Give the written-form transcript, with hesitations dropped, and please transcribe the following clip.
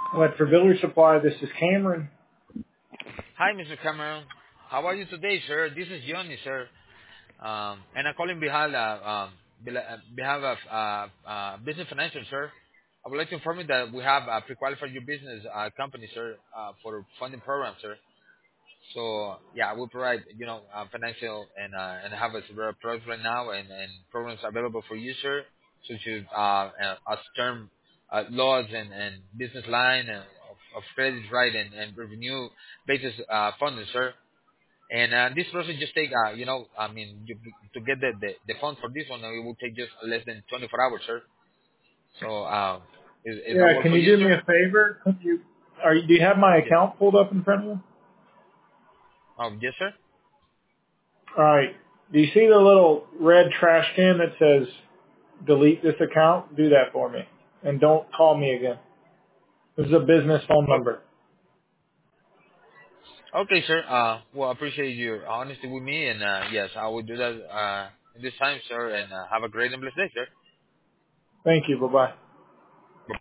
What for Builder Supply? This is Cameron. Hi, Mr. Cameron. How are you today, sir? This is Johnny, sir. And I'm calling behalf of Business Financial, sir. I would like to inform you that we have pre-qualified your business company, sir, for funding program, sir. So yeah, we provide financial and have a several products right now and programs available for you, sir, such as term laws and business line of credit, right, and revenue basis funding, sir. And this process just take, to get the fund for this one, it will take just less than 24 hours, sir. So is that Yeah, work can for you you, do me sir? a favor? Do you have my Yes. account pulled up in front of you? Yes, sir. All right. Do you see the little red trash can that says delete this account? Do that for me. And don't call me again. This is a business phone number. Okay, sir. Well, I appreciate your honesty with me, and yes, I will do that this time, sir. And have a great and blessed day, sir. Thank you. Bye-bye.